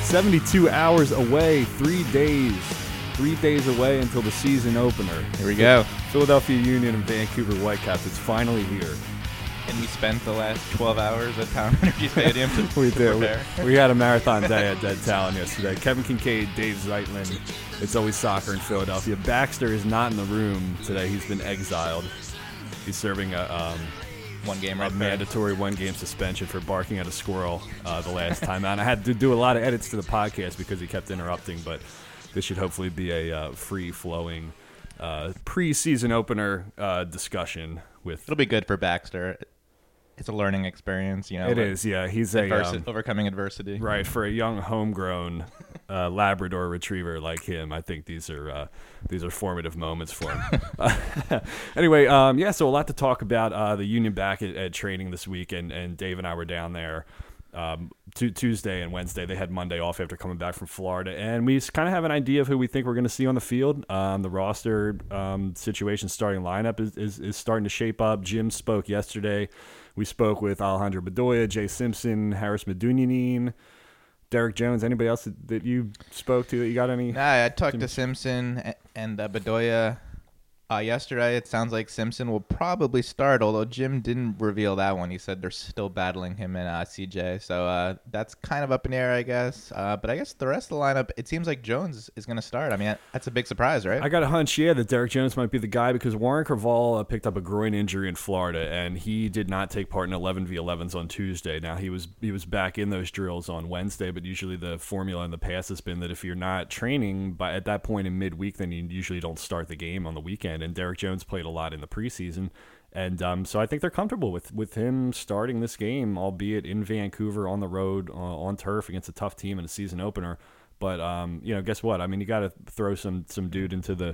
72 hours away, 3 days. 3 days away until the season opener. Here we go. Philadelphia Union and Vancouver Whitecaps. It's finally here. And we spent the last 12 hours at Town Energy Stadium to We did. prepare. We had a marathon day at Dead Talon yesterday. Kevin Kincaid, Dave Zeitlin. It's always soccer in Philadelphia. Baxter is not in the room today. He's been exiled. He's serving a mandatory one-game suspension for barking at a squirrel the last time out. And I had to do a lot of edits to the podcast because he kept interrupting, but this should hopefully be a free-flowing pre-season opener discussion. It'll be good for Baxter. It's a learning experience, It is, yeah. He's overcoming adversity. Right, for a young homegrown Labrador Retriever like him, I think these are formative moments for him. Anyway, so a lot to talk about. The Union back at training this week, and Dave and I were down there Tuesday and Wednesday. They had Monday off after coming back from Florida, and we kind of have an idea of who we think we're going to see on the field. The roster situation, starting lineup is starting to shape up. Jim spoke yesterday. We spoke with Alejandro Bedoya, Jay Simpson, Haris Medunjanin, Derek Jones. Anybody else that you spoke to that you got any? Nah, I talked to Simpson and Bedoya yesterday. It sounds like Simpson will probably start, although Jim didn't reveal that one. He said they're still battling him and CJ. So that's kind of up in the air, I guess. But I guess the rest of the lineup, it seems like Jones is going to start. I mean, that's a big surprise, right? I got a hunch, that Derek Jones might be the guy because Warren Creavalle picked up a groin injury in Florida, and he did not take part in 11v11s on Tuesday. Now, he was back in those drills on Wednesday, but usually the formula in the past has been that if you're not training at that point in midweek, then you usually don't start the game on the weekend. And Derek Jones played a lot in the preseason, and so I think they're comfortable with him starting this game, albeit in Vancouver on the road on turf against a tough team in a season opener. But guess what? I mean, you got to throw some dude into the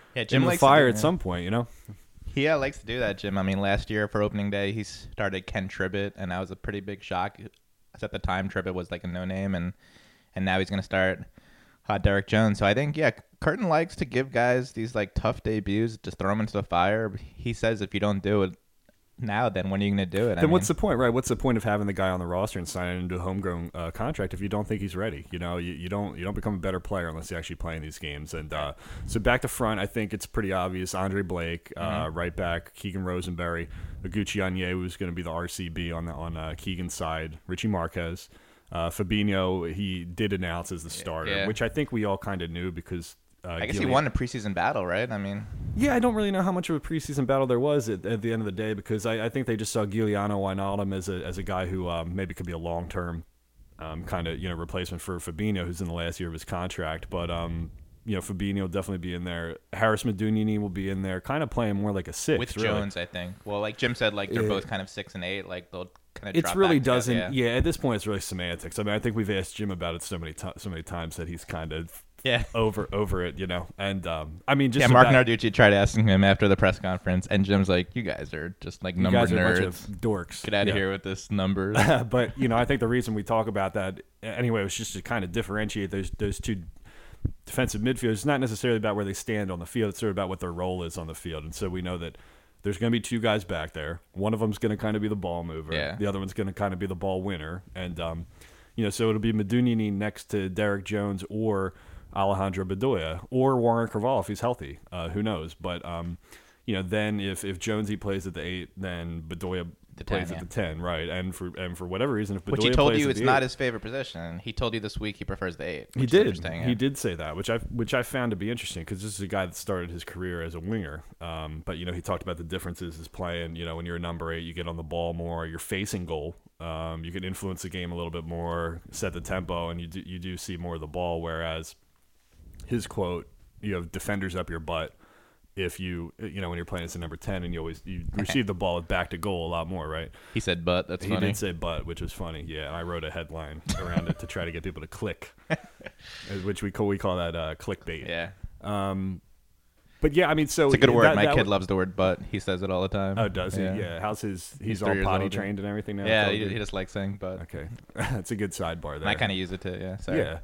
fire at some point. Yeah, likes to do that, Jim. I mean, last year for opening day, he started Ken Tribbett, and that was a pretty big shock. At the time, Tribbett was like a no-name, and now he's going to start Derek Jones. So I think, Curtin likes to give guys these like tough debuts, just throw them into the fire. He says if you don't do it now, then when are you going to do it? What's the point, right? What's the point of having the guy on the roster and signing into a homegrown contract if you don't think he's ready? You don't become a better player unless you're actually playing these games. And so back to front, I think it's pretty obvious. Andre Blake, right back, Keegan Rosenberry, Oguchi Onye, who's going to be the RCB on Keegan's side, Richie Marquez. Fabinho, he did announce as the starter, which I think we all kind of knew because I guess he won a preseason battle, right? I mean, I don't really know how much of a preseason battle there was at the end of the day because I think they just saw Giuliano Wijnaldum as a guy who maybe could be a long-term kind of replacement for Fabinho, who's in the last year of his contract. But Fabinho will definitely be in there. Haris Medunjanin will be in there, kind of playing more like a six with Jones, I think. Well, like Jim said, like they're both kind of 6 and 8, like they'll. It really doesn't. At this point, it's really semantics. I mean, I think we've asked Jim about it so many times that he's kind of over it, And I mean, just Mark Narducci tried asking him after the press conference, and Jim's like, "You guys are just like number nerds, a bunch of dorks. Get out of here with this numbers." But I think the reason we talk about that anyway was just to kind of differentiate those two defensive midfielders. It's not necessarily about where they stand on the field; it's sort of about what their role is on the field. And so we know that there's going to be two guys back there. One of them's going to kind of be the ball mover. Yeah. The other one's going to kind of be the ball winner. And, so it'll be Medunjanin next to Derek Jones or Alejandro Bedoya or Warren Creavalle if he's healthy. Who knows? But, then if Jonesy plays at the 8, then Bedoya plays at the 10, right? And for whatever reason, if Bedoya which he told plays you at it's the not 8, his favorite position. He told you this week he prefers the 8. He did. He did say that, which I found to be interesting because this is a guy that started his career as a winger. But he talked about the differences is playing. When you're a number 8, you get on the ball more. You're facing goal. You can influence the game a little bit more, set the tempo, and you do see more of the ball. Whereas his quote, "You have defenders up your butt." If you when you're playing as a number 10 and you receive the ball back to goal a lot more, right? He said "but." That's funny. He did say "but," which was funny. Yeah, and I wrote a headline around it to try to get people to click, which we call that clickbait. Yeah. But I mean, so it's a good word. My kid loves the word "but." He says it all the time. Oh, does he? Yeah. How's he's all potty trained and everything now? Yeah, he just likes saying "but." Okay, that's a good sidebar there. And I kind of use it too. Yeah. Sorry. Yeah.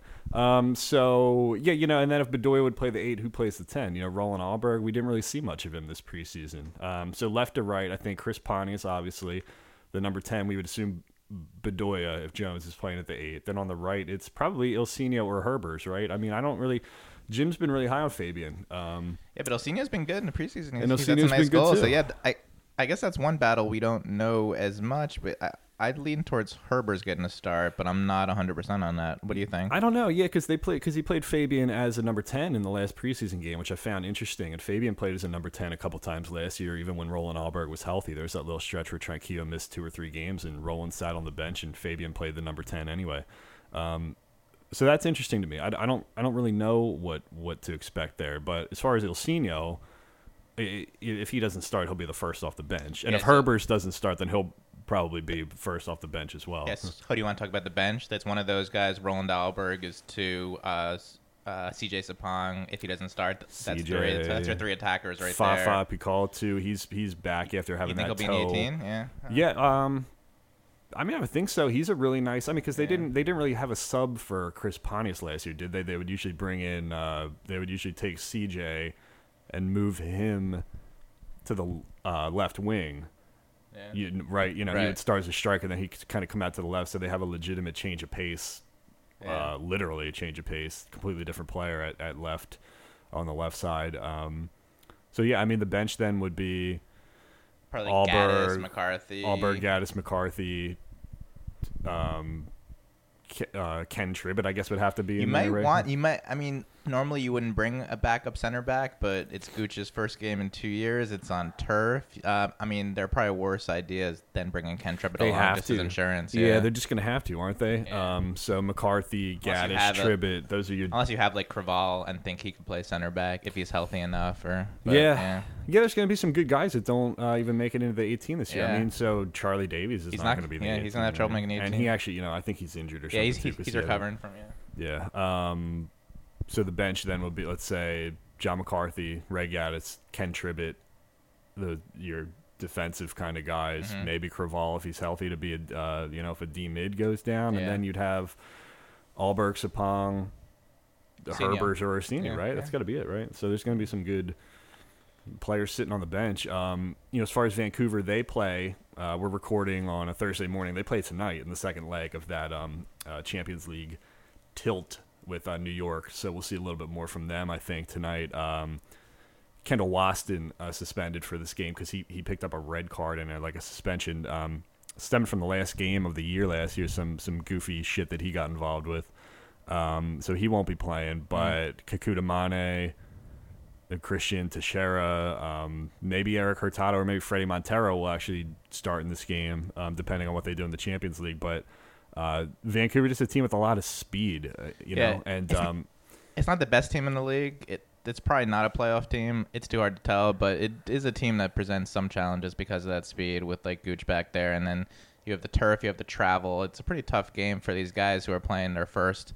And then if Bedoya would play the 8, who plays the 10? Roland Alberg, we didn't really see much of him this preseason. So left to right, I think Chris Pontius, obviously, the number 10, we would assume Bedoya if Jones is playing at the 8. Then on the right, it's probably Ilsinho or Herbers, right? I mean, I don't really. Jim's been really high on Fabian. Yeah, but Ilsinho's been good in the preseason. And He's had Ilsinho's some nice been good goals. too. So yeah, I guess that's one battle we don't know as much, but I'd lean towards Herbers getting a start, but I'm not 100% on that. What do you think? I don't know, yeah, because he played Fabian as a number 10 in the last preseason game, which I found interesting. And Fabian played as a number 10 a couple times last year, even when Roland Alberg was healthy. There was that little stretch where Tranquillo missed 2 or 3 games, and Roland sat on the bench, and Fabian played the number 10 anyway. So that's interesting to me. I don't really know what to expect there. But as far as Ilsinho, if he doesn't start, he'll be the first off the bench. And if Herbers doesn't start, then he'll probably be first off the bench as well. Yes. Who do you want to talk about the bench? That's one of those guys. Roland Alberg is to CJ Sapong. If he doesn't start, that's your 3 attackers right there. Fafa Pikal too. He's back after having that toe. You think he'll be in 18? Yeah. Yeah. I mean, I would think so. He's a really nice. I mean, because they didn't really have a sub for Chris Pontius last year, did they? They would usually bring in. They would usually take CJ and move him to the left wing. Yeah. He would start as a striker, then he could kind of come out to the left, so they have a legitimate change of pace, literally a change of pace, completely different player at left, on the left side. So, yeah, I mean, the bench then would be probably Gaddis, McCarthy. Gaddis, McCarthy, Ken Tribbett, I guess, would have to be. I mean, normally you wouldn't bring a backup center back, but it's Gooch's first game in 2 years. It's on turf. I mean, there are probably worse ideas than bringing Ken Tribbett along just as insurance. Yeah, they're just going to have to, aren't they? Yeah. So McCarthy, Gaddis, Tribbett, those are your... Unless you have, like, Craval and think he could play center back if he's healthy enough. Yeah, there's going to be some good guys that don't even make it into the 18 this year. I mean, so Charlie Davies is not going to be the 18. Yeah, he's going to have trouble making 18. And he actually, I think he's injured or something. Yeah, he's recovering from it. Yeah. So the bench then would be, let's say, John McCarthy, Ray Gaddis, Ken Tribbett, your defensive kind of guys. Mm-hmm. Maybe Craval if he's healthy to be if a D mid goes down, and then you'd have Alberg, Sapong, Herbers, or Orsini, right? That's got to be it, right? So there's going to be some good players sitting on the bench. As far as Vancouver, they play. We're recording on a Thursday morning. They play tonight in the second leg of that Champions League tilt with New York, so we'll see a little bit more from them, I think, tonight. Kendall Waston suspended for this game because he picked up a red card and a suspension stemmed from the last game of the year last year, some goofy shit that he got involved with. So he won't be playing, but Kekuta Mane, Christian Teixeira, maybe Eric Hurtado or maybe Freddie Montero will actually start in this game, depending on what they do in the Champions League, but Vancouver is a team with a lot of speed, know, and it's not the best team in the league. It's probably not a playoff team. It's too hard to tell, but it is a team that presents some challenges because of that speed with like Gooch back there, and then you have the turf, you have the travel. It's a pretty tough game for these guys who are playing their first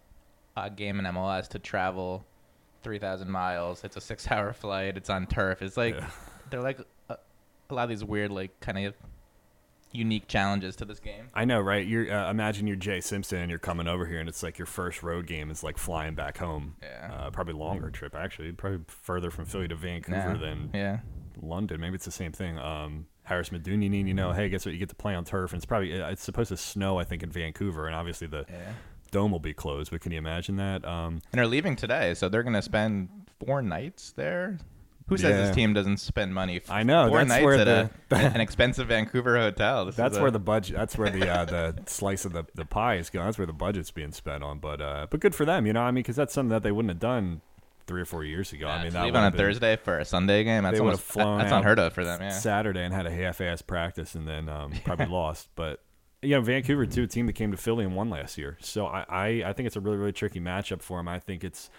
game in MLS to travel 3,000 miles. It's a 6-hour flight. It's on turf. It's like they're like a lot of these weird like kind of unique challenges to this game. I know, right? You're imagine you're Jay Simpson and you're coming over here and it's like your first road game is like flying back home. Probably longer trip actually, probably further from Philly to Vancouver than London. Maybe it's the same thing. Harris Medunjanin, hey, guess what? You get to play on turf, and it's supposed to snow, I think, in Vancouver, and obviously the dome will be closed. But can you imagine that? And they're leaving today, so they're going to spend 4 nights there. Who says this team doesn't spend money? I know. 4 nights at an expensive Vancouver hotel. That's where the budget. That's where the slice of the pie is going. That's where the budget's being spent on. But good for them, because that's something that they wouldn't have done 3 or 4 years ago. I mean, that leave on a Thursday for a Sunday game. That's unheard of for them. Yeah. Saturday and had a half-ass practice and then probably lost. But Vancouver too, a team that came to Philly and won last year. So I think it's a really, really tricky matchup for them. I think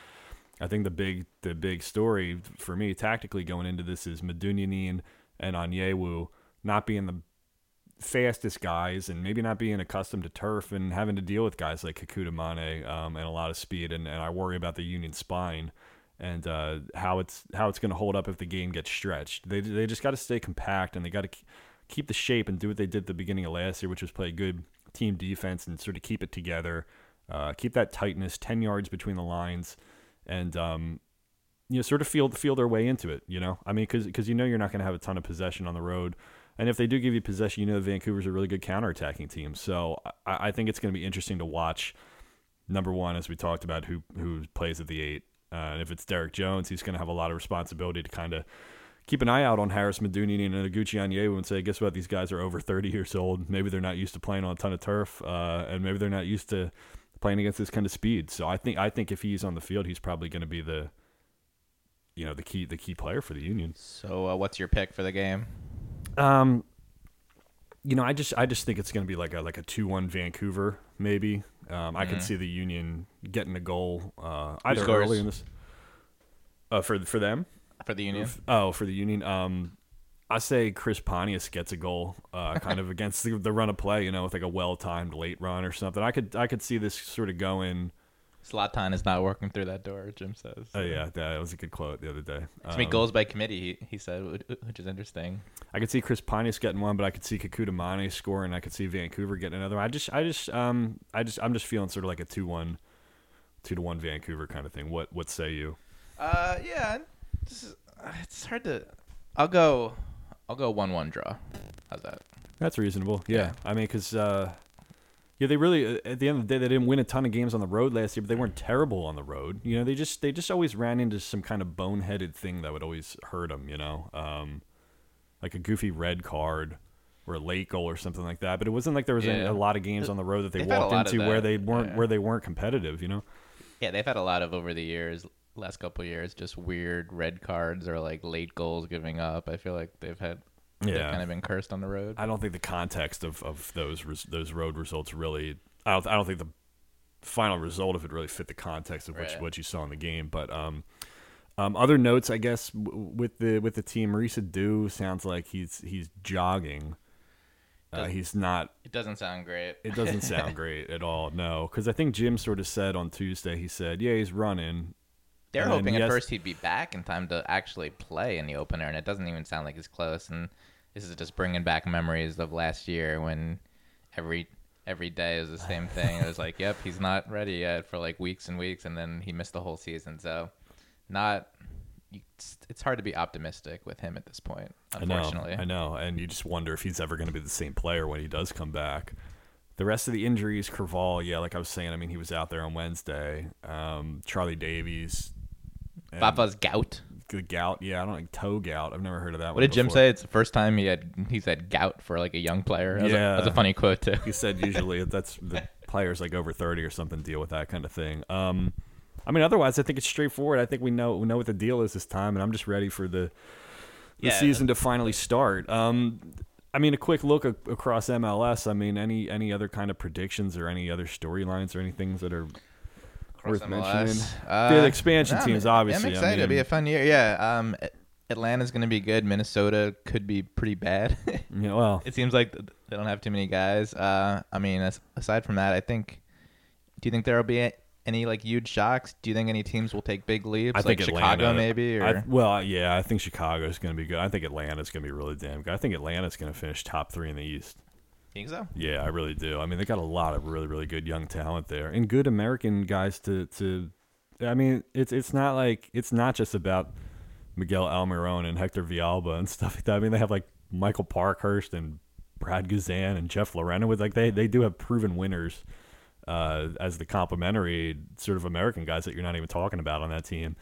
the big story for me tactically going into this is Medunjanin and Onyewu not being the fastest guys and maybe not being accustomed to turf and having to deal with guys like Kekuta Mane and a lot of speed. And I worry about the Union spine and how it's going to hold up if the game gets stretched. They just got to stay compact and they got to keep the shape and do what they did at the beginning of last year, which was play good team defense and sort of keep it together, keep that tightness, 10 yards between the lines. And sort of feel their way into it. I mean, because you're not going to have a ton of possession on the road. And if they do give you possession, Vancouver's a really good counterattacking team. So I think it's going to be interesting to watch. Number one, as we talked about, who plays at the 8. And if it's Derek Jones, he's going to have a lot of responsibility to kind of keep an eye out on Harris Meduni and Oguchi Onyewu and say, guess what? These guys are over 30 years old. Maybe they're not used to playing on a ton of turf, and maybe they're not used to playing against this kind of speed. So I think if he's on the field, he's probably going to be the key player for the Union. So what's your pick for the game? I just think it's going to be like a 2-1 Vancouver maybe. I could see the Union getting a goal either early in this for them. For the Union? For the Union. I say Chris Pontius gets a goal kind of against the run of play, with like a well-timed late run or something. I could see this sort of going. Zlatan is not working through that door, Jim says. Oh, yeah. That was a good quote the other day. It's me goals by committee, he said, which is interesting. I could see Chris Pontius getting one, but I could see Kekuta Mane scoring. I could see Vancouver getting another one. I'm just feeling sort of like a 2-1 Vancouver kind of thing. What say you? Yeah. It's hard to. I'll go 1-1 draw. How's that? That's reasonable. Yeah. I mean, because they really at the end of the day they didn't win a ton of games on the road last year, but they weren't terrible on the road. They just always ran into some kind of boneheaded thing that would always hurt them. Like a goofy red card or a late goal or something like that. But it wasn't like there was a lot of games on the road that they walked into where they weren't competitive. Yeah, they've had a lot of over the years. Last couple of years, just weird red cards or like late goals giving up. I feel like they've kind of been cursed on the road. I don't think the context of those road results really. I don't think the final result of it really fit the context of what you saw in the game. But other notes, I guess, with the team, Maurice Adu sounds like he's jogging. He's not. It doesn't sound great. It doesn't sound great at all. No, because I think Jim sort of said on Tuesday. He said, "Yeah, he's running." They're hoping at first he'd be back in time to actually play in the opener, and it doesn't even sound like he's close. And this is just bringing back memories of last year when every day is the same thing. It was like, yep, he's not ready yet for like weeks and weeks, and then he missed the whole season. So, it's hard to be optimistic with him at this point, unfortunately. I know, and you just wonder if he's ever going to be the same player when he does come back. The rest of the injuries, Cravall, like I was saying, I mean, he was out there on Wednesday. Charlie Davies. Baba's gout. The gout, I don't know, toe gout. I've never heard of that. What did Jim say? It's the first time he's had gout for like a young player. That's a funny quote too. He said usually that's the players like over 30 or something deal with that kind of thing. I mean, otherwise, I think it's straightforward. I think we know what the deal is this time, and I'm just ready for the season to finally start. I mean, a quick look across MLS. I mean, any other kind of predictions or any other storylines or anything that are worth mentioning? The expansion teams, obviously. I'm excited. It'll be a fun year. Yeah. Atlanta's going to be good. Minnesota could be pretty bad. It seems like they don't have too many guys. I mean, aside from that, do you think there will be any like huge shocks? Do you think any teams will take big leaps? I think Chicago maybe? Or? I think Chicago's going to be good. I think Atlanta's going to be really damn good. I think Atlanta's going to finish top 3 in the East. Think so? Yeah, I really do. I mean, they got a lot of really, really good young talent there, and good American guys to. I mean, it's not just about Miguel Almiron and Hector Villalba and stuff like that. I mean, they have like Michael Parkhurst and Brad Guzan and Jeff Lorena with they do have proven winners as the complementary sort of American guys that you're not even talking about on that team.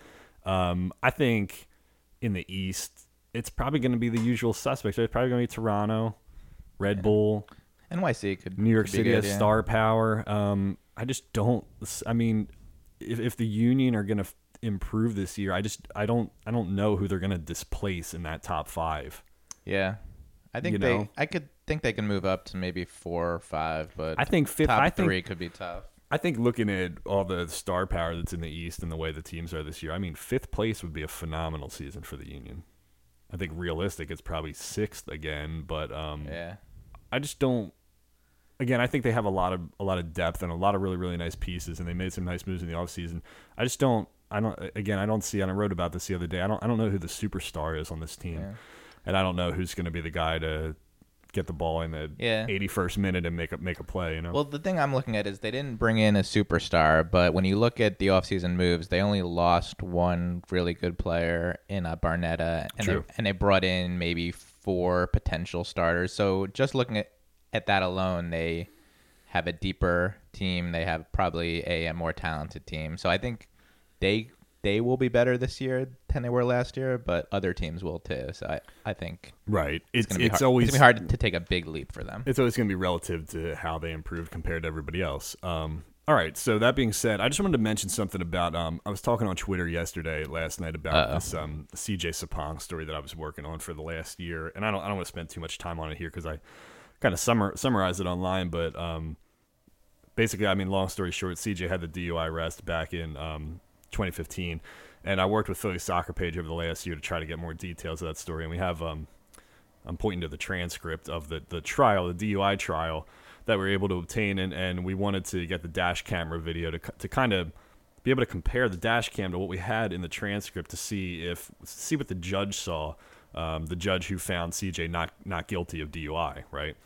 I think in the East, it's probably going to be the usual suspects. It's probably going to be Toronto, Red Bull. NYC could. New York City has good, star power. I just don't. I mean, if the Union are going to improve this year, I don't know who they're going to displace in that top 5. Yeah, I think I could think they can move up to maybe 4 or 5, but I think fifth. Top 3 could be tough. I think looking at all the star power that's in the East and the way the teams are this year, I mean, 5th place would be a phenomenal season for the Union. I think realistic, it's probably 6th again, but I just don't. Again, I think they have a lot of depth and a lot of really, really nice pieces, and they made some nice moves in the offseason. I just don't. I don't see. And I wrote about this the other day. I don't know who the superstar is on this team, and I don't know who's going to be the guy to get the ball in the 81st minute and make a play. Well, the thing I'm looking at is they didn't bring in a superstar, but when you look at the offseason moves, they only lost one really good player in Barnetta, and they brought in maybe 4 potential starters. So just looking at that alone, they have a deeper team. They have probably a more talented team. So I think they will be better this year than they were last year, but other teams will too. So I think right. it's going to be always it's gonna be hard to take a big leap for them. It's always going to be relative to how they improved compared to everybody else. All right. So that being said, I just wanted to mention something about. I was talking on Twitter last night about this CJ Sapong story that I was working on for the last year, and I don't want to spend too much time on it here because I kind of summarize it online, but basically, I mean, long story short, CJ had the DUI arrest back in 2015, and I worked with Philly Soccer Page over the last year to try to get more details of that story, and we have I'm pointing to the transcript of the trial, the DUI trial that we were able to obtain, and we wanted to get the dash camera video to kind of be able to compare the dash cam to what we had in the transcript to see what the judge saw, the judge who found CJ not guilty of DUI, right?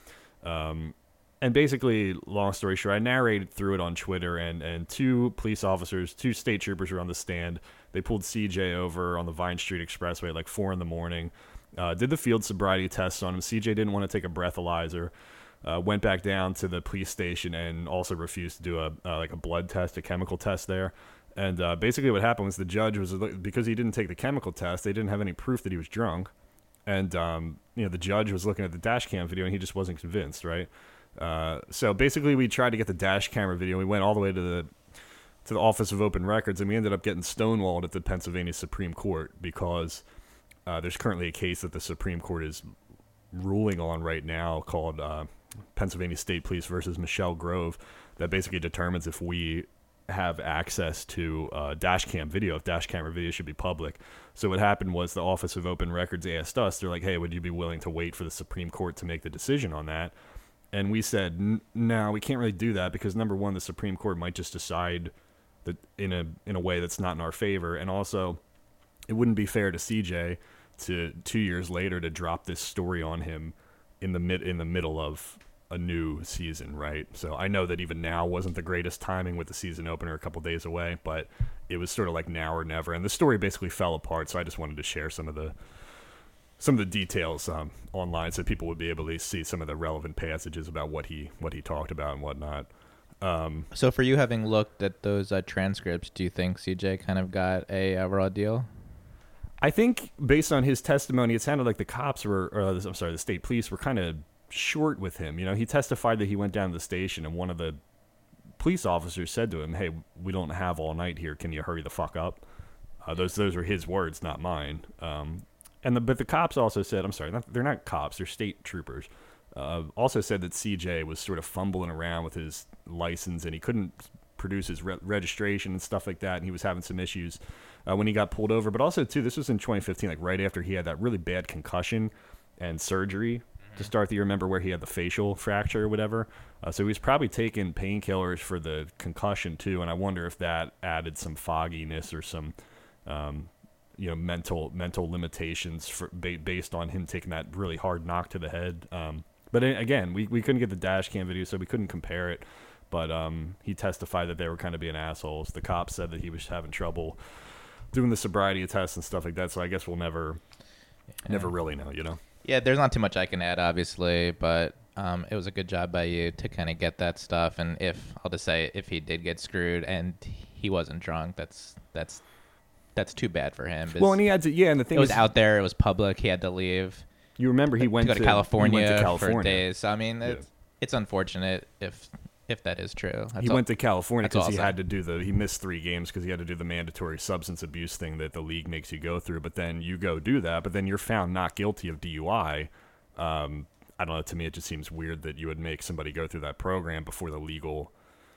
And basically, long story short, I narrated through it on Twitter, and 2 police officers, 2 state troopers were on the stand. They pulled CJ over on the Vine Street Expressway at like 4 in the morning, did the field sobriety tests on him. CJ didn't want to take a breathalyzer, went back down to the police station and also refused to do a blood test, a chemical test there. And basically what happened was the judge was, because he didn't take the chemical test, they didn't have any proof that he was drunk. And, the judge was looking at the dash cam video and he just wasn't convinced, right? So basically we tried to get the dash camera video. We went all the way to the Office of Open Records, and we ended up getting stonewalled at the Pennsylvania Supreme Court because there's currently a case that the Supreme Court is ruling on right now called Pennsylvania State Police versus Michelle Grove that basically determines if we have access to dash cam video, if dash camera video should be public. So what happened was the Office of Open Records asked us, they're like, hey, would you be willing to wait for the Supreme Court to make the decision on that? And we said, no, we can't really do that because, number one, the Supreme Court might just decide that in a way that's not in our favor. And also, it wouldn't be fair to CJ to 2 years later to drop this story on him in the middle of a new season, right? So I know that even now wasn't the greatest timing with the season opener a couple days away, but it was sort of like now or never. And the story basically fell apart, so I just wanted to share some of the details online so people would be able to see some of the relevant passages about what he talked about and whatnot. So for you, having looked at those transcripts, do you think CJ kind of got a raw deal? I think based on his testimony, it sounded like the cops the state police were kind of short with him. He testified that he went down to the station and one of the police officers said to him, hey, we don't have all night here. Can you hurry the fuck up? Those were his words, not mine. But the cops also said, they're not cops, they're state troopers. Also said that CJ was sort of fumbling around with his license and he couldn't produce his registration and stuff like that, and he was having some issues when he got pulled over. But also, too, this was in 2015, like right after he had that really bad concussion and surgery to start the year. Remember where he had the facial fracture or whatever? So he was probably taking painkillers for the concussion, too, and I wonder if that added some fogginess or some mental limitations based on him taking that really hard knock to the head. But again, we couldn't get the dash cam video, so we couldn't compare it. But he testified that they were kind of being assholes. The cops said that he was having trouble doing the sobriety tests and stuff like that. So I guess we'll never really know, Yeah, there's not too much I can add, obviously, but it was a good job by you to kind of get that stuff. And if he did get screwed and he wasn't drunk, that's too bad for him. Well, and he had to, and the thing it was out there, it was public, he had to leave. You remember he went to go to California for days. days. So I mean, it's unfortunate if that is true. He went to California because he had to do he missed 3 games because he had to do the mandatory substance abuse thing that the league makes you go through. But then you go do that, but then you're found not guilty of DUI. I don't know. To me, it just seems weird that you would make somebody go through that program before the legal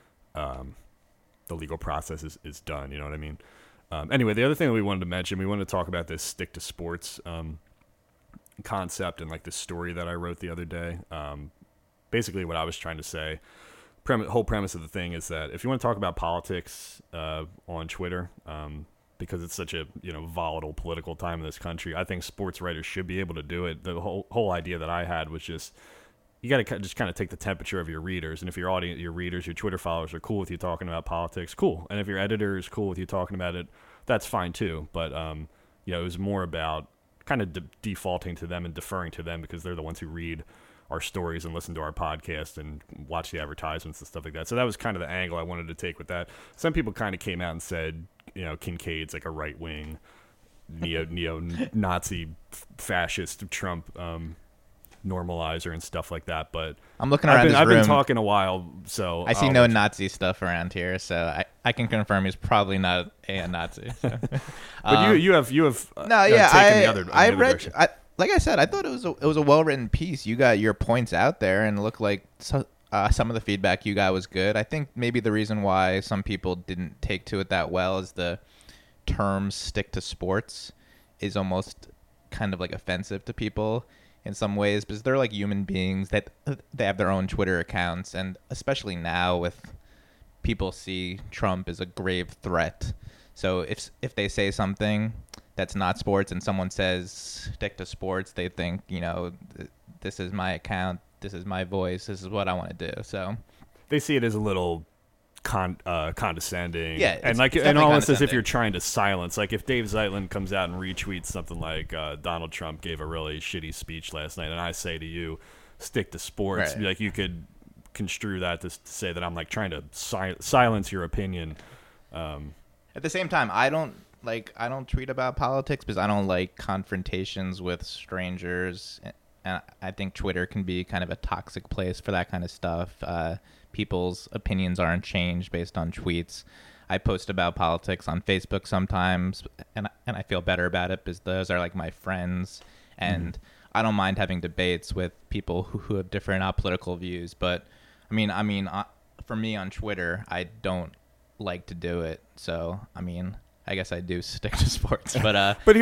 process is done. You know what I mean? Anyway, the other thing that we wanted to mention, we wanted to talk about this stick to sports concept and like the story that I wrote the other day. Basically, what I was trying to say. Whole premise of the thing is that if you want to talk about politics on Twitter, because it's such a volatile political time in this country, I think sports writers should be able to do it. The whole idea that I had was just you got to just kind of take the temperature of your readers, and if your audience, your readers, your Twitter followers are cool with you talking about politics, cool, and if your editor is cool with you talking about it, that's fine too. But it was more about kind of defaulting to them and deferring to them because they're the ones who read our stories and listen to our podcast and watch the advertisements and stuff like that. So that was kind of the angle I wanted to take with that. Some people kind of came out and said, Kincaid's like a right wing neo-Nazi fascist Trump normalizer and stuff like that. But I'm looking around I've room. been talking a while, so I see no Nazi stuff around here, so I can confirm he's probably not a Nazi. So. But you have no, taken yeah, the other. I the other read. direction. Like I said, I thought it was a well written piece. You got your points out there, and it looked like some of the feedback you got was good. I think maybe the reason why some people didn't take to it that well is the term "stick to sports" is almost kind of like offensive to people in some ways because they're like human beings that they have their own Twitter accounts, and especially now with people see Trump as a grave threat. So if they say something that's not sports and someone says stick to sports, they think, this is my account, this is my voice, this is what I want to do. So they see it as a little condescending. Yeah, and almost as if you're trying to silence. Like if Dave Zeitlin comes out and retweets something like Donald Trump gave a really shitty speech last night, and I say to you, stick to sports. Right. Like you could construe that to say that I'm like trying to silence your opinion. At the same time, I don't tweet about politics because I don't like confrontations with strangers, and I think Twitter can be kind of a toxic place for that kind of stuff. People's opinions aren't changed based on tweets. I post about politics on Facebook sometimes, and I feel better about it because those are like my friends, and I don't mind having debates with people who have different political views. But I mean, for me on Twitter, I don't like to do it. So I guess I do stick to sports. But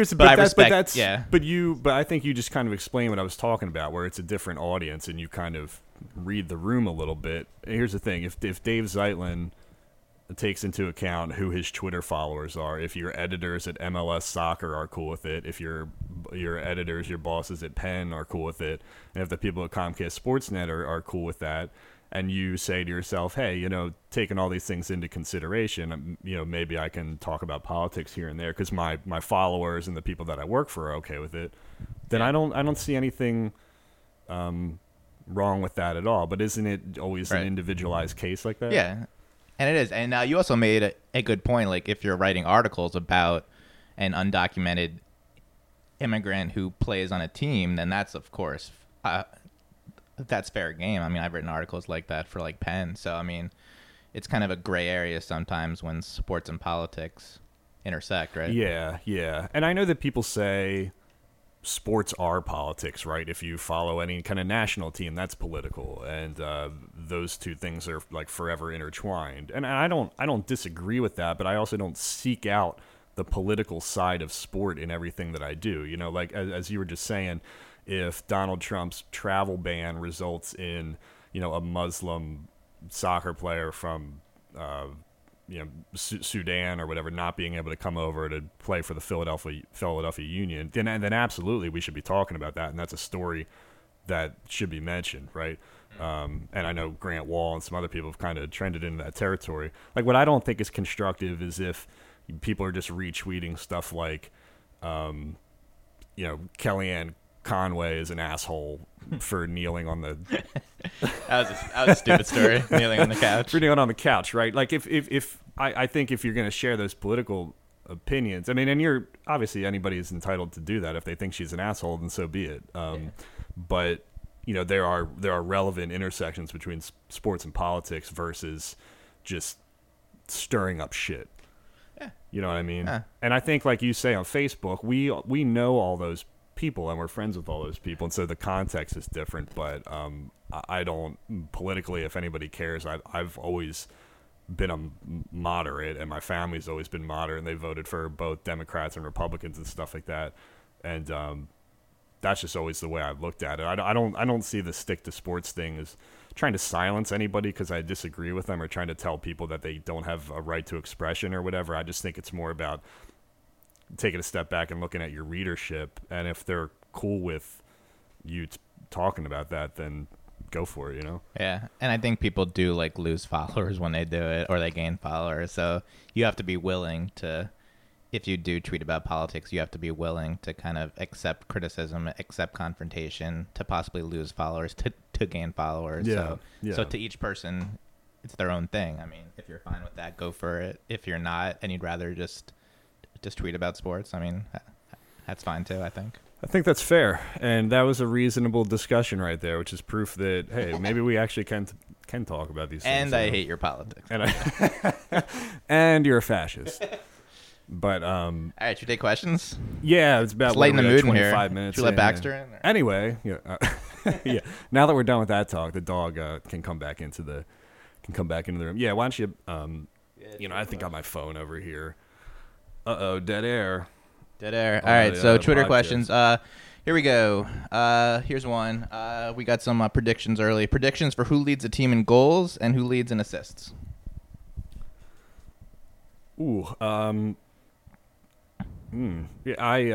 I think you just kind of explain what I was talking about, where it's a different audience and you kind of read the room a little bit. And here's the thing: if Dave Zeitlin takes into account who his Twitter followers are, if your editors at MLS Soccer are cool with it, if your editors, your bosses at Penn are cool with it, and if the people at Comcast Sportsnet are cool with that, and you say to yourself, hey, taking all these things into consideration, maybe I can talk about politics here and there because my followers and the people that I work for are okay with it, then I don't see anything wrong with that at all. But isn't it always an individualized case like that? Yeah, and it is. And you also made a good point. Like if you're writing articles about an undocumented immigrant who plays on a team, then that's, of course, that's fair game. I've written articles like that for like Penn. So, it's kind of a gray area sometimes when sports and politics intersect, right? Yeah. And I know that people say sports are politics, right? If you follow any kind of national team, that's political. And those two things are like forever intertwined. And I don't disagree with that, but I also don't seek out the political side of sport in everything that I do. Like as you were just saying, if Donald Trump's travel ban results in, a Muslim soccer player from, Sudan or whatever not being able to come over to play for the Philadelphia Union, then absolutely we should be talking about that, and that's a story that should be mentioned, right? And I know Grant Wall and some other people have kind of trended into that territory. Like what I don't think is constructive is if people are just retweeting stuff like, Kellyanne Conway is an asshole for kneeling on the that was a stupid story. Kneeling on the couch. For kneeling on the couch, right? Like if I think if you're going to share those political opinions, and you're obviously anybody is entitled to do that. If they think she's an asshole, then so be it. But there are relevant intersections between sports and politics versus just stirring up shit. Yeah. You know what I mean? Yeah. And I think, like you say on Facebook, we know all those people and we're friends with all those people, and so the context is different. But I don't politically, if anybody cares, I've always been a moderate, and my family's always been moderate, and they voted for both Democrats and Republicans and stuff like that. And that's just always the way I've looked at it. I don't see the stick to sports thing as trying to silence anybody because I disagree with them or trying to tell people that they don't have a right to expression or whatever. I just think it's more about taking a step back and looking at your readership, and if they're cool with you talking about that, then go for it, Yeah, and I think people do lose followers when they do it, or they gain followers. So you have to be willing to if you do tweet about politics, you have to be willing to kind of accept criticism, accept confrontation, to possibly lose followers, to gain followers. So to each person, it's their own thing. I mean, if you're fine with that, go for it. If you're not, and you'd rather just tweet about sports, I mean, that's fine too, I think. I think that's fair, and that was a reasonable discussion right there, which is proof that, hey, maybe we actually can talk about these things. And I hate your politics. And you're a fascist. But all right, should we take questions? Yeah, it's about lighten the mood 25 minutes. Should we let Baxter in? Or? Anyway, yeah. Now that we're done with that talk, the dog can come back into the room. Yeah, why don't you? I think I got my phone over here. Dead air. Dead air. All right, so Twitter questions. Here we go. Here's one. We got some predictions early. Predictions for who leads a team in goals and who leads in assists. Ooh. Yeah,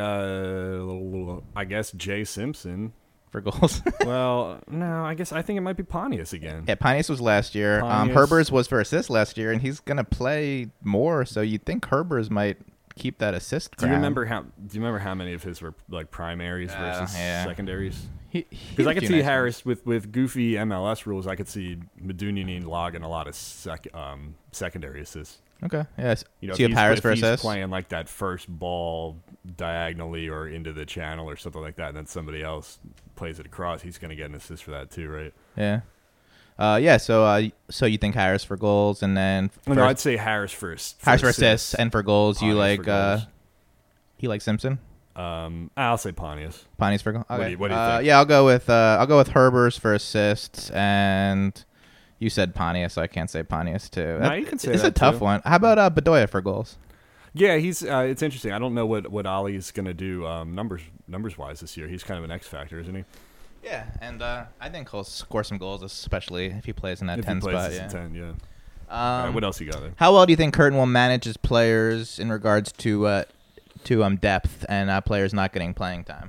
I guess Jay Simpson for goals. Well, no, I think it might be Pontius again. Yeah, Pontius was last year. Herbers was for assists last year, and he's gonna play more. So you'd think Herbers might keep that assist crown. Do you remember how many of his were like primaries versus secondaries? Because I could see Harris with goofy MLS rules. I could see Medunjanin logging a lot of secondary assists. Okay. Yes. If he's playing like that first ball diagonally or into the channel or something like that, and then somebody else plays it across, he's going to get an assist for that too, right? Yeah. So you think Harris for goals, and then no, I'd say Harris for assists, and for goals you like you like Simpson. I'll say Pontius. Pontius for goals. Okay. What do you think? Yeah, I'll go with Herbers for assists, and you said Pontius, so I can't say Pontius too. No, you can say it's a tough one. How about Bedoya for goals? Yeah, he's. It's interesting. I don't know what Ollie's going to do numbers wise this year. He's kind of an X factor, isn't he? Yeah, and I think he'll score some goals, especially if he plays in that 10 spot. If he plays in 10, yeah. Right, what else you got there? How well do you think Curtin will manage his players in regards to depth and players not getting playing time?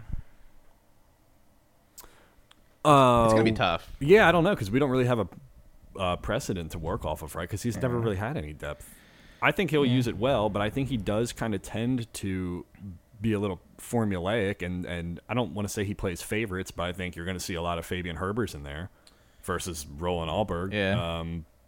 It's gonna be tough. Yeah, I don't know because we don't really have a precedent to work off of, right? Because he's never really had any depth. I think he'll use it well, but I think he does kind of tend to be a little formulaic, and I don't want to say he plays favorites, but I think you're going to see a lot of Fabian Herbers in there versus Roland Alberg. Yeah.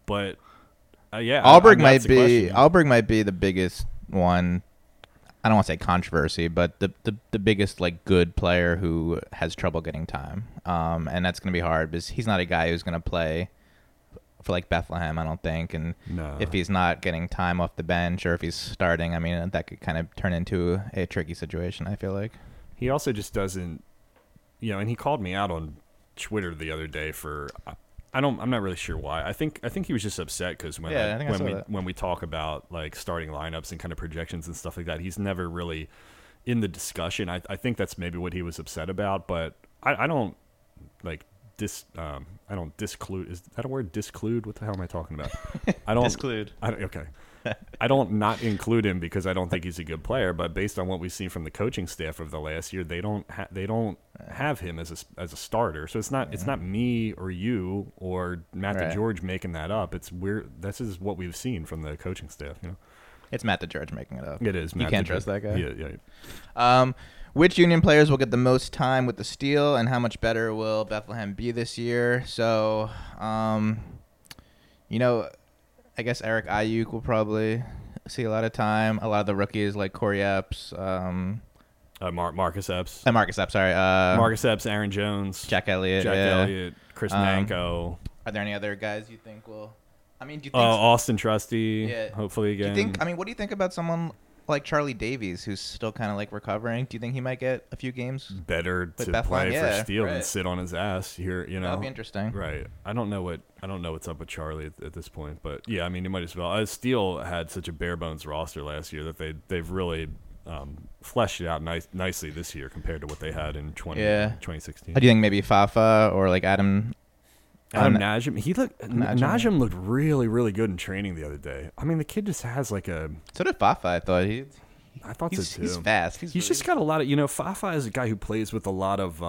Alberg might be the biggest one. I don't want to say controversy, but the biggest like good player who has trouble getting time, and that's going to be hard because he's not a guy who's going to play for like Bethlehem, I don't think. And if he's not getting time off the bench or if he's starting, I mean, that could kind of turn into a tricky situation, I feel like. He also just doesn't, and he called me out on Twitter the other day for, I'm not really sure why. I think he was just upset because when we talk about like starting lineups and kind of projections and stuff like that, he's never really in the discussion. I think that's maybe what he was upset about, but I don't like I don't disclude. Is that a word? Disclude? What the hell am I talking about? I don't disclude. Okay. I don't not include him because I don't think he's a good player. But based on what we've seen from the coaching staff of the last year, they don't have him as a starter. So it's not me or you or Matt DeGeorge making that up. This is what we've seen from the coaching staff. It's Matt DeGeorge making it up. It is. You can't trust that guy. Yeah. Which Union players will get the most time with the Steel, and how much better will Bethlehem be this year? So, I guess Eric Ayuk will probably see a lot of time. A lot of the rookies like Corey Epps, Marcus Epps. Marcus Epps, sorry. Marcus Epps, Aaron Jones, Jack Elliott, Chris Nanko. Are there any other guys you think will? I mean, do you think Austin Trusty? Yeah. Hopefully again. What do you think about someone like Charlie Davies, who's still kind of like recovering? Do you think he might get a few games? Better to play for Steel than sit on his ass here. That'd be interesting. Right. I don't know what's up with Charlie at this point, but yeah, I mean, he might as well. Steel had such a bare bones roster last year that they've really fleshed it out nicely this year compared to what they had in 2016. Do you think maybe Fafa or like Adam Najim? Najim looked really, really good in training the other day. I mean, the kid just has like a. So did Fafa. I thought so too. He's fast. He's just got a lot of. Fafa is a guy who plays with a lot of.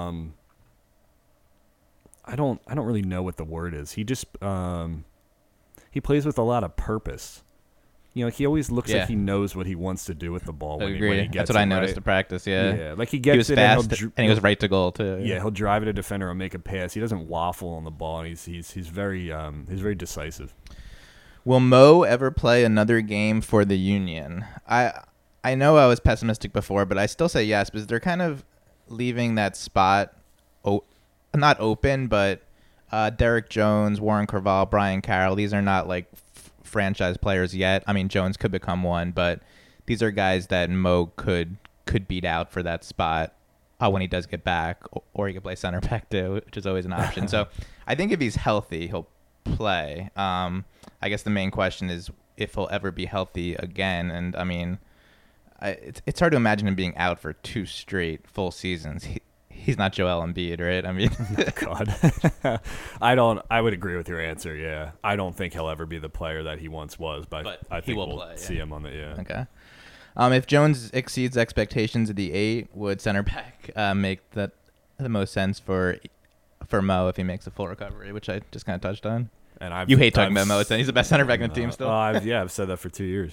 I don't really know what the word is. He just he plays with a lot of purpose. he always looks Yeah. like he knows what he wants to do with the ball when Agree. he gets That's what I it, noticed right? in practice. Yeah. Yeah, like he He gets was it fast, and and he was right to goal too. Yeah, he'll drive at a defender or make a pass. He doesn't waffle on the ball, and he's very decisive. Will Mo ever play another game for the Union? I know I was pessimistic before, but I still say yes because they're kind of leaving that spot not open, but Derek Jones, Warren Carval, Brian Carroll, these are not like franchise players yet. I mean, Jones could become one, but these are guys that Mo could beat out for that spot when he does get back, or he could play center back too, which is always an option. So I think if he's healthy, he'll play. I guess the main question is if he'll ever be healthy again. And I mean, it's hard to imagine him being out for 2 straight full seasons. He's not Joel Embiid, right? I mean, God, I would agree with your answer. Yeah, I don't think he'll ever be the player that he once was, but I think we'll see him on the. Yeah. Okay. If Jones exceeds expectations at the 8, would center back make the most sense for Mo if he makes a full recovery, which I just kind of touched on? And you hate talking about Mo. He's the best center back in the team still. I've said that for 2 years.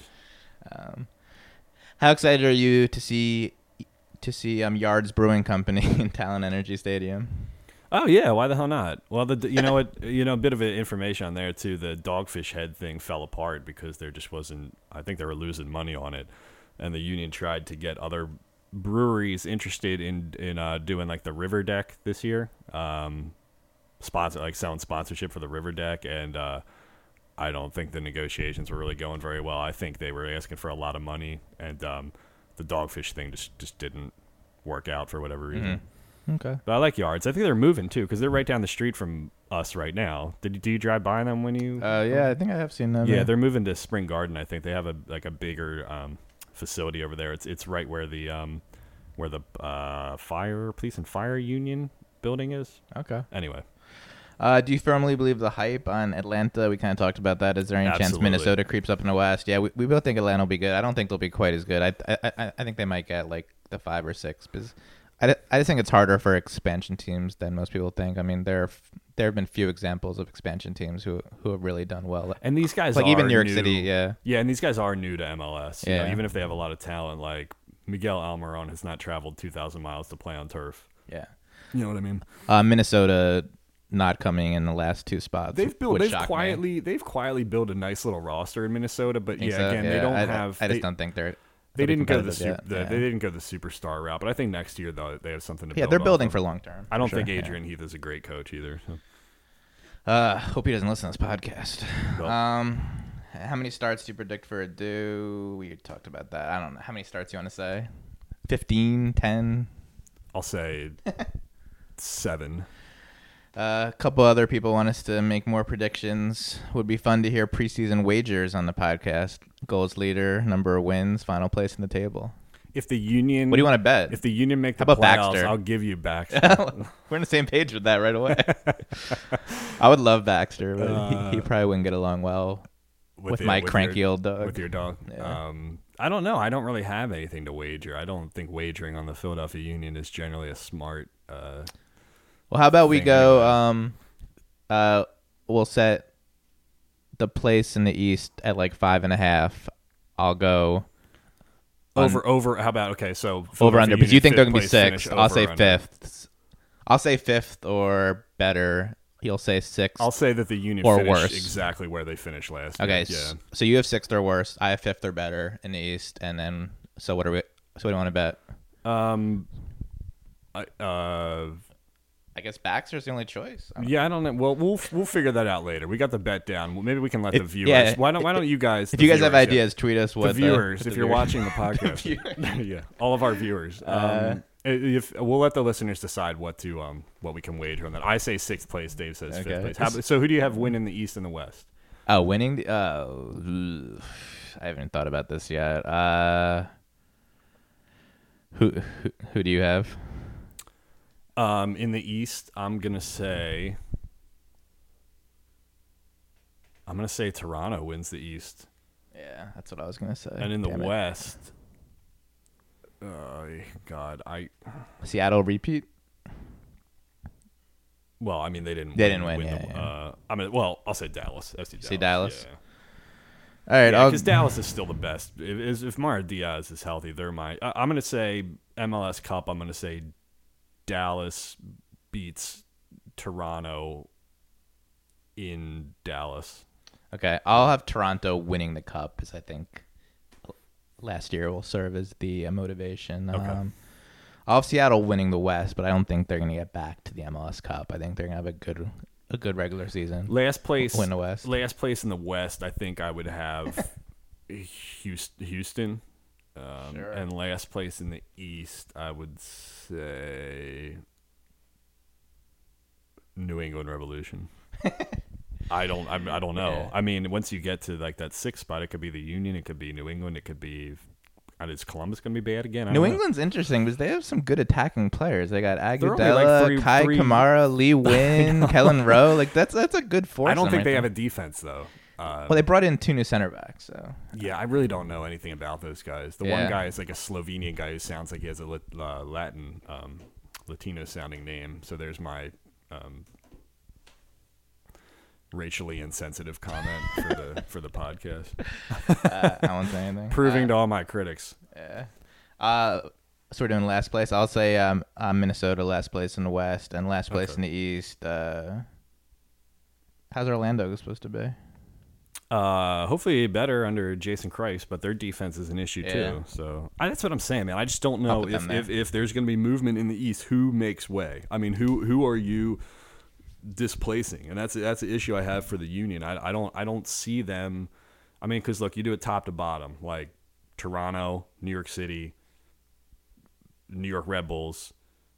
How excited are you to see Yards Brewing Company in Talon Energy Stadium? Oh yeah, why the hell not? Well, a bit of information on there too. The Dogfish Head thing fell apart because there just wasn't. I think they were losing money on it, and the union tried to get other breweries interested in doing like the River Deck this year, selling sponsorship for the River Deck, and I don't think the negotiations were really going very well. I think they were asking for a lot of money, and the Dogfish thing just didn't work out for whatever reason. Mm-hmm. Okay. But I like Yards. I think they're moving too because they're right down the street from us right now. Do you drive by them when you? Yeah, I think I have seen them. Yeah, they're moving to Spring Garden. I think they have a bigger facility over there. It's right where the police and fire union building is. Okay. Anyway. Do you firmly believe the hype on Atlanta? We kind of talked about that. Is there any chance Minnesota creeps up in the West? Yeah, we both think Atlanta will be good. I don't think they'll be quite as good. I think they might get like the 5 or 6 because I just think it's harder for expansion teams than most people think. I mean, there have been few examples of expansion teams who have really done well. And these guys like are even New York new. City, yeah. Yeah, and these guys are new to MLS. Yeah. Even if they have a lot of talent, like Miguel Almiron has not traveled 2,000 miles to play on turf. Yeah. You know what I mean? Minnesota not coming in the last 2 spots. They've quietly built a nice little roster in Minnesota, but they don't have. I just don't think they're. They didn't go the they didn't go the superstar route, but I think next year though they have something to. Yeah, build they're building off for of. long term. I don't think Adrian Heath is a great coach either. So. Hope he doesn't listen to this podcast. Nope. How many starts do you predict for Adu? We talked about that. I don't know. How many starts do you want to say? 15, 10? I'll say 7. A couple other people want us to make more predictions. Would be fun to hear preseason wagers on the podcast. Goals leader, number of wins, final place in the table. If the Union, what do you want to bet? If the Union make the How about playoffs, Baxter? I'll give you Baxter. We're on the same page with that right away. I would love Baxter, but he probably wouldn't get along well with my cranky old dog. With your dog. Yeah. I don't know. I don't really have anything to wager. I don't think wagering on the Philadelphia Union is generally a smart. Well, how about we go? We'll set the place in the East at like 5.5. I'll go over. How about so over under because you think they're gonna be 6. 6th. I'll say 5th. I'll say 5th or better. He'll say 6th. I'll say that the Union or finished worse. exactly where they finished last. Okay, year. Yeah. So you have 6th or worse. I have 5th or better in the East, and then so what do you want to bet? I guess Baxter's the only choice. I don't know. Well, we'll figure that out later. We got the bet down. Well, maybe we can let the viewers. Yeah, why don't you guys? If you guys have ideas, tweet us. The viewers, if you're watching the podcast, yeah, all of our viewers. We'll let the listeners decide what we can wager on that. I say 6th place. Dave says 5th place. So who do you have win in the East and the West? Oh, winning. I haven't thought about this yet. Who do you have? In the East, I'm gonna say Toronto wins the East. Yeah, that's what I was gonna say. And in the West, God, Seattle repeat. Well, I mean they didn't. They didn't win. Yeah. I'll say Dallas. FC Dallas. See Dallas. All right, because Dallas is still the best. If Mario Diaz is healthy, they're my. I'm going to say MLS Cup. I'm going to say Dallas beats Toronto in Dallas. Okay, I'll have Toronto winning the cup because I think last year will serve as the motivation. Okay. I'll have Seattle winning the West, but I don't think they're going to get back to the MLS Cup. I think they're going to have a good regular season. Last place, win the West. Last place in the West, I think I would have Houston. Sure. And last place in the East, I would say New England Revolution. I don't know. Yeah. I mean, once you get to like that sixth spot, it could be the Union, it could be New England, it could be. Is Columbus going to be bad again? New England's interesting because they have some good attacking players. They got only Agudelo, like Kai three- Kamara, Lee Wynn, Kellen Rowe. Like that's a good force. I don't think they have a defense though. Well, they brought in 2 new center backs. So Yeah, I really don't know anything about those guys. The Yeah. one guy is like a Slovenian guy who sounds like he has a Latin, Latino sounding name. So there's my racially insensitive comment for the podcast, I won't say anything. proving to all my critics. Yeah. So we're doing last place. I'll say Minnesota last place in the West and last place in the East. How's Orlando supposed to be? Hopefully better under Jason Kreis, but their defense is an issue too. So that's what I'm saying, man. I just don't know if there's going to be movement in the East. Who makes way? I mean, who are you displacing? And that's the issue I have for the Union. I don't see them. I mean, because look, you do it top to bottom, like Toronto, New York City, New York Red Bulls,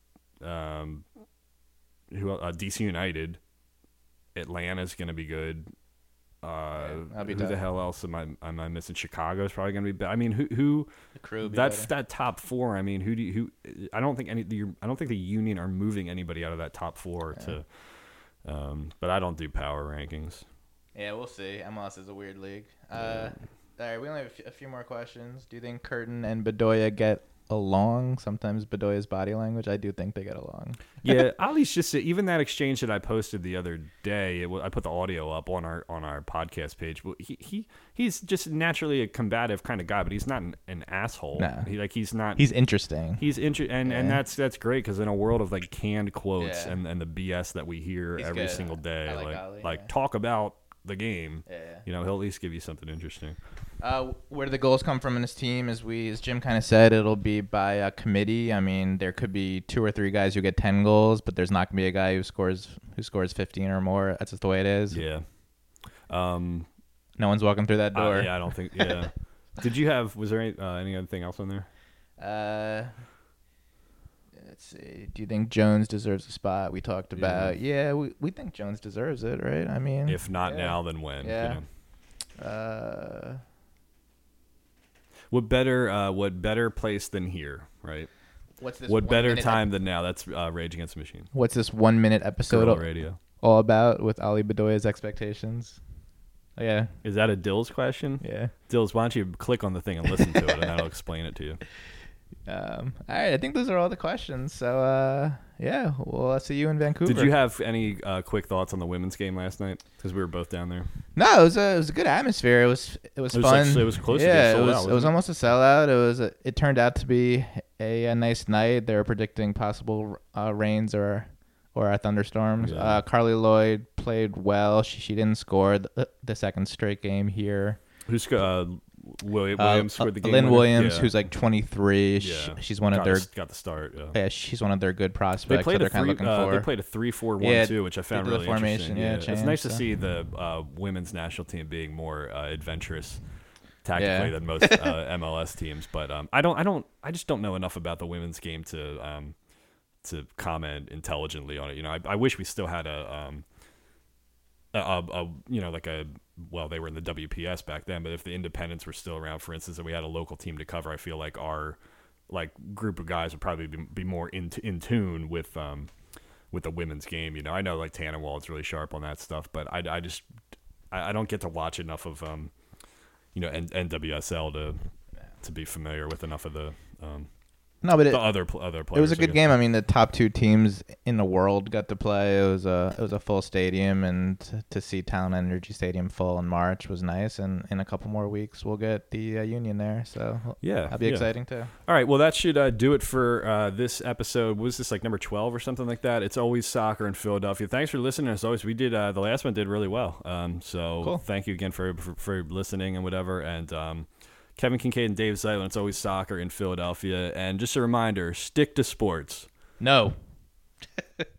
DC United, Atlanta's going to be good. Who the hell else am I missing? Chicago's probably going to be bad. I mean, who The crew that top four? I mean, who? I don't think the Union are moving anybody out of that top four to. But I don't do power rankings. Yeah, we'll see. MLS is a weird league. All right, we only have a few more questions. Do you think Curtin and Bedoya get along? Sometimes Bedoya's body language, I do think they get along. Yeah, Ali's just even that exchange that I posted the other day. I put the audio up on our podcast page. But he's just naturally a combative kind of guy, but he's not an asshole. No. He's not. He's interesting. And that's great because in a world of like canned quotes Yeah. and the BS that we hear every good. single day, I like Ali, yeah. talk about the game. Yeah. He'll at least give you something interesting. Where do the goals come from in this team? As Jim kind of said, it'll be by a committee. I mean, there could be 2 or 3 guys who get 10 goals, but there's not going to be a guy who scores 15 or more. That's just the way it is. Yeah. No one's walking through that door. Yeah, I don't think. Yeah. Was there any other thing else on there? Let's see. Do you think Jones deserves a spot? We talked about. Yeah, we think Jones deserves it, right? I mean, if not now, then when? Yeah. What better place than here, right? What's this? What better 1 minute time than now? That's Rage Against the Machine. What's this 1 minute episode Guerrilla Radio. all about with Ali Bedoya's expectations? Oh, yeah. Is that a Dills question? Yeah. Dills, why don't you click on the thing and listen to it, and that'll explain it to you. All right. I think those are all the questions. So, yeah, we'll see you in Vancouver. Did you have any quick thoughts on the women's game last night? Because we were both down there. No, it was a good atmosphere. It was fun. It was close. Yeah, to it get was sold out, it was almost a sellout. It turned out to be a nice night. They were predicting possible rains or thunderstorms. Yeah. Carly Lloyd played well. She didn't score the second straight game here. Who's Williams scored the game? Lynn winner? Williams, Yeah. who's like 23. Yeah. She's one of their got the start. Yeah. yeah. She's one of their good prospects. They played that they're kind of looking for. They played a 3-4-1-2, which I found they did the really formation, interesting. It's change, nice to so. see the women's national team being more adventurous tactically than most MLS teams. But I just don't know enough about the women's game to comment intelligently on it. I wish we still had they were in the WPS back then, but if the independents were still around, for instance, and we had a local team to cover, I feel like our group of guys would probably be more in tune with the women's game. I know like Tannenwald's really sharp on that stuff, but I don't get to watch enough of NWSL to be familiar with enough of the No, but the other players. it was a I good guess. game. I mean, the top two teams in the world got to play. It was a full stadium, and to see Town Energy Stadium full in March was nice. And in a couple more weeks, we'll get the Union there. So Yeah, that'll be exciting too. All right, well, that should do it for this episode. Was this like number 12 or something like that? It's Always Soccer in Philadelphia. Thanks for listening. As always, we did the last one did really well. So Cool. Thank you again for listening and whatever. And Kevin Kincaid and Dave Zeitlin. It's Always Soccer in Philadelphia. And just a reminder: stick to sports. No.